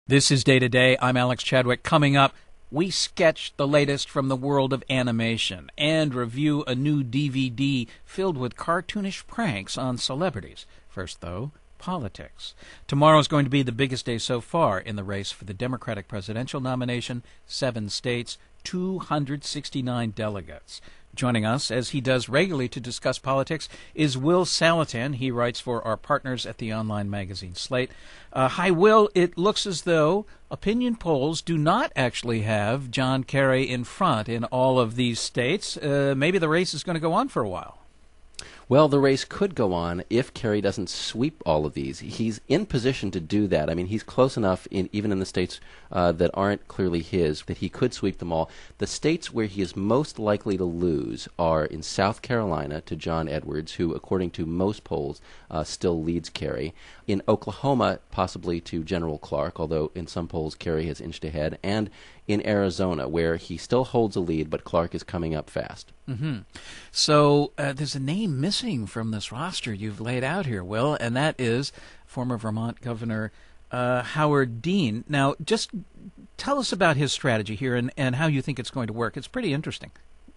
This is Day to Day. I'm Alex Chadwick. Coming up, we sketch the latest from the world of animation and review a new DVD filled with cartoonish pranks on celebrities. First, though, politics. Tomorrow is going to be the biggest day so far in the race for the Democratic presidential nomination. 7 states, 269 delegates. Joining us, as he does regularly to discuss politics, is Will Saletan. He writes for our partners at the online magazine Slate. Hi, Will. It looks as though opinion polls do not actually have John Kerry in front in all of these states. Maybe the race is going to go on for a while. Well, the race could go on if Kerry doesn't sweep all of these. He's in position to do that. I mean, he's close enough, even in the states that aren't clearly his, that he could sweep them all. The states where he is most likely to lose are in South Carolina to John Edwards, who, according to most polls, still leads Kerry. In Oklahoma, possibly to General Clark, although in some polls Kerry has inched ahead. And in Arizona, where he still holds a lead, but Clark is coming up fast. Mm-hmm. So there's a name missing from this roster you've laid out here, Will, and that is former Vermont Governor Howard Dean. Now, just tell us about his strategy here and how you think it's going to work. It's pretty interesting.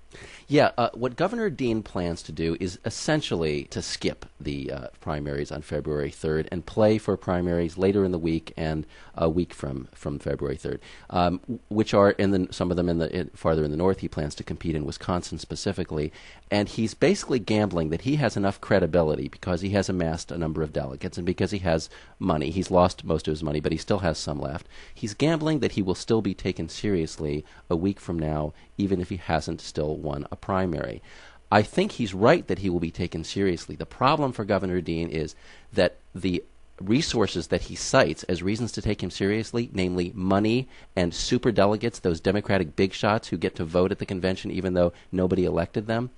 Yeah, what Governor Dean plans to do is essentially to skip the primaries on February 3rd and play for primaries later in the week and a week from February 3rd, which are some of them farther in the north. He plans to compete in Wisconsin specifically, and he's basically gambling that he has enough credibility because he has amassed a number of delegates and because he has money. He's lost most of his money, but he still has some left. He's gambling that he will still be taken seriously a week from now, even if he hasn't still won a primary. I think he's right that he will be taken seriously. The problem for Governor Dean is that the resources that he cites as reasons to take him seriously, namely money and superdelegates, those Democratic big shots who get to vote at the convention even though nobody elected them,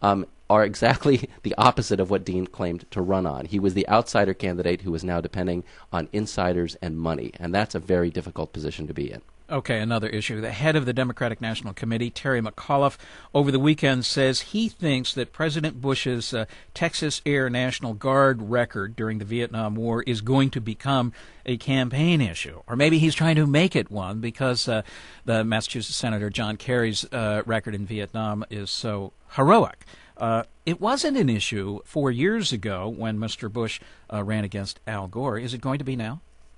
are exactly the opposite of what Dean claimed to run on. He was the outsider candidate who was now depending on insiders and money, and that's a very difficult position to be in. Okay, another issue. The head of the Democratic National Committee, Terry McAuliffe, over the weekend says he thinks that President Bush's Texas Air National Guard record during the Vietnam War is going to become a campaign issue. Or maybe he's trying to make it one because the Massachusetts Senator John Kerry's record in Vietnam is so heroic. It wasn't an issue 4 years ago when Mr. Bush ran against Al Gore. Is it going to be now?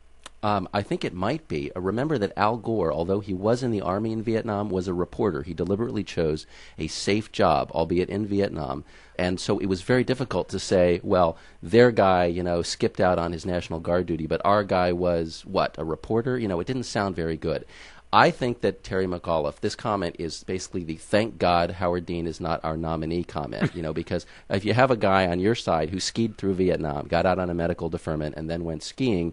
I think it might be. Remember that Al Gore, although he was in the Army in Vietnam, was a reporter. He deliberately chose a safe job, albeit in Vietnam. And so it was very difficult to say, well, their guy, skipped out on his National Guard duty, but our guy was, a reporter? It didn't sound very good. I think that Terry McAuliffe, this comment is basically the thank God Howard Dean is not our nominee comment, because if you have a guy on your side who skied through Vietnam, got out on a medical deferment, and then went skiing,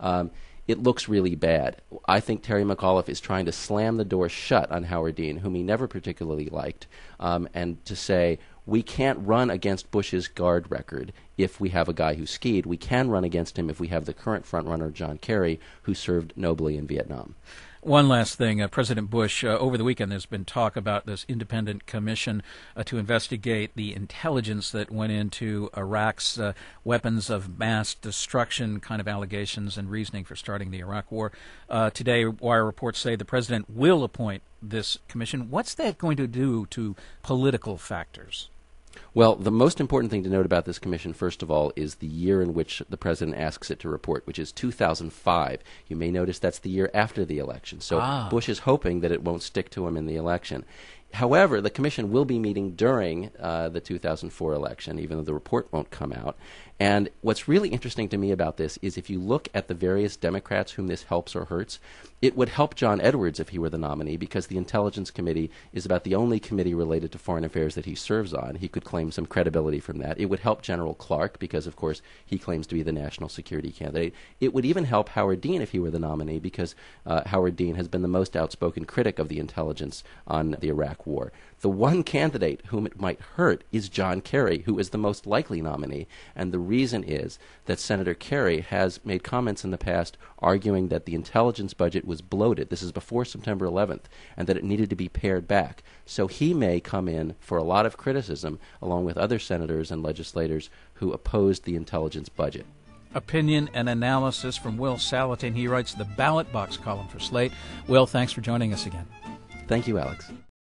it looks really bad. I think Terry McAuliffe is trying to slam the door shut on Howard Dean, whom he never particularly liked, and to say, we can't run against Bush's guard record if we have a guy who skied. We can run against him if we have the current frontrunner, John Kerry, who served nobly in Vietnam. One last thing. President Bush, over the weekend there's been talk about this independent commission to investigate the intelligence that went into Iraq's weapons of mass destruction kind of allegations and reasoning for starting the Iraq War. Today, wire reports say the president will appoint this commission. What's that going to do to political factors? Well, the most important thing to note about this commission, first of all, is the year in which the president asks it to report, which is 2005. You may notice that's the year after the election. So Bush is hoping that it won't stick to him in the election. However, the commission will be meeting during the 2004 election, even though the report won't come out. And what's really interesting to me about this is if you look at the various Democrats whom this helps or hurts, it would help John Edwards if he were the nominee because the Intelligence Committee is about the only committee related to foreign affairs that he serves on. He could claim some credibility from that. It would help General Clark because, of course, he claims to be the national security candidate. It would even help Howard Dean if he were the nominee because Howard Dean has been the most outspoken critic of the intelligence on the Iraq War. The one candidate whom it might hurt is John Kerry, who is the most likely nominee. And the reason is that Senator Kerry has made comments in the past arguing that the intelligence budget was bloated. This is before September 11th, and that it needed to be pared back. So he may come in for a lot of criticism, along with other senators and legislators who opposed the intelligence budget. opinion and analysis from Will Salatin. He writes the Ballot Box column for Slate. Will, thanks for joining us again. Thank you, Alex.